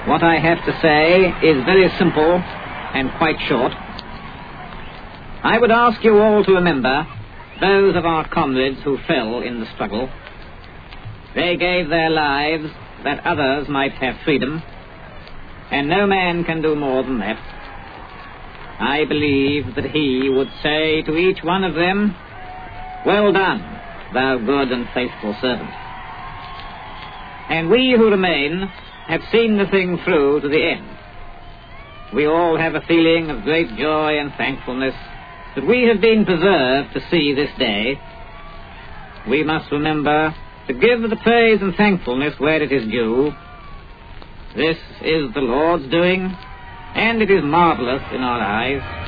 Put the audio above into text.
What I have to say is very simple and quite short. I would ask you all to remember those of our comrades who fell in the struggle. They gave their lives that others might have freedom, and no man can do more than that. I believe that he would say to each one of them, "Well done, thou good and faithful servant." And we who remain have seen the thing through to the end. We all have a feeling of great joy and thankfulness that we have been preserved to see this day. We must remember to give the praise and thankfulness where it is due. This is the Lord's doing, and it is marvelous in our eyes.